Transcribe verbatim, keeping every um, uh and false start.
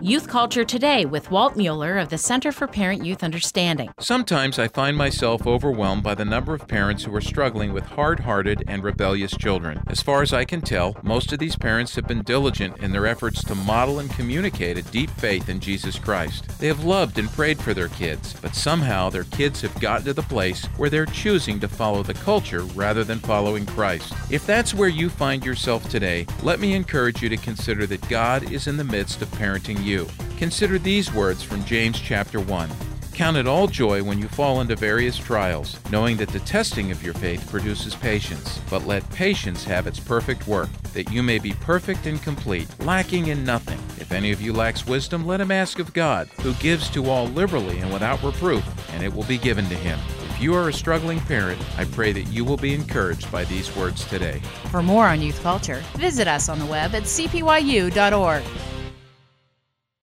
Youth Culture Today with Walt Mueller of the Center for Parent-Youth Understanding. Sometimes I find myself overwhelmed by the number of parents who are struggling with hard-hearted and rebellious children. As far as I can tell, most of these parents have been diligent in their efforts to model and communicate a deep faith in Jesus Christ. They have loved and prayed for their kids, but somehow their kids have gotten to the place where they're choosing to follow the culture rather than following Christ. If that's where you find yourself today, let me encourage you to consider that God is in the midst of parenting you. Consider these words from James chapter one. Count it all joy when you fall into various trials, knowing that the testing of your faith produces patience. But let patience have its perfect work, that you may be perfect and complete, lacking in nothing. If any of you lacks wisdom, let him ask of God, who gives to all liberally and without reproof, and it will be given to him. If you are a struggling parent, I pray that you will be encouraged by these words today. For more on youth culture, visit us on the web at c p y u dot org.